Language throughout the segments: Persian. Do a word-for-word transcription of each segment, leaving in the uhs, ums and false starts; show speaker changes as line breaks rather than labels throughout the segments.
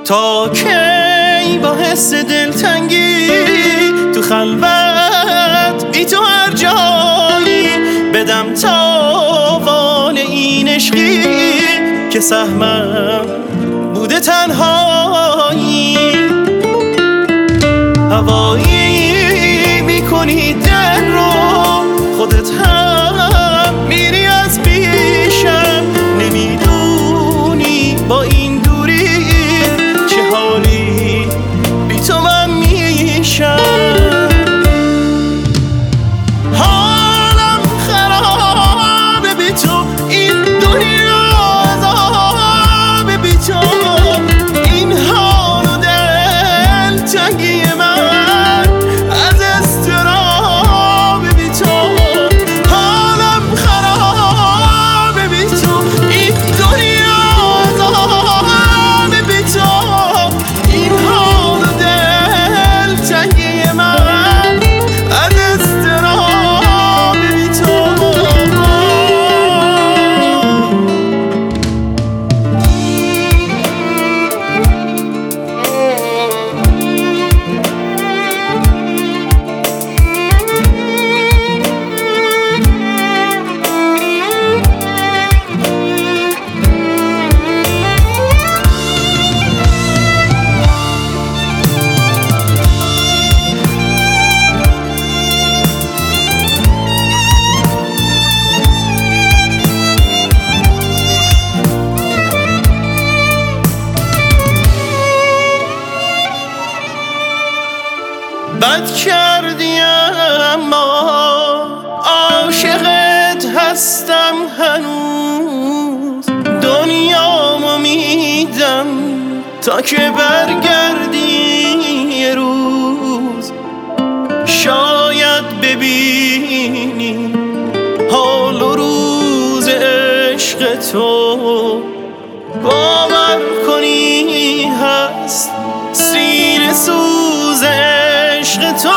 تا کی با حس دلتنگی تو خلوت بی تو هر جایی بدم تاوان این عشقی که سهمم بوده تنهایی. هوایی میکنی دل رو خودت هم میری از پیشم، نمیدونی با این دوری چه حالی بی تو من میشم. حالم خرابه بی تو، این دنیا عذابه بی تو، این حال و دل تنگی من از اضطراب بی تو. حالم خرابه بی تو، این دنیا عذابه بی تو، این حال و دل تنگی من از اضطراب بی تو. بد کردی اما عاشقت هستم هنوز، دنیامو میدم تا که برگردی یه روز. شاید ببینی حال و روز عشق تو، باور کنی هست سینه سوز عشق تو.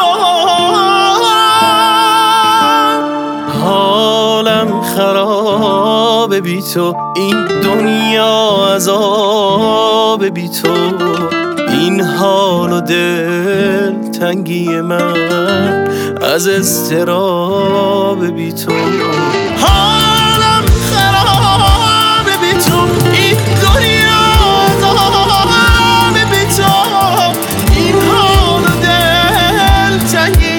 حالم خرابه بی تو، این دنیا عذاب بی تو، این حال و دل تنگی من از اضطراب بی تو. حالم خرابه بی تو، این دنیا عذاب بی تو، این حال و دل تنگی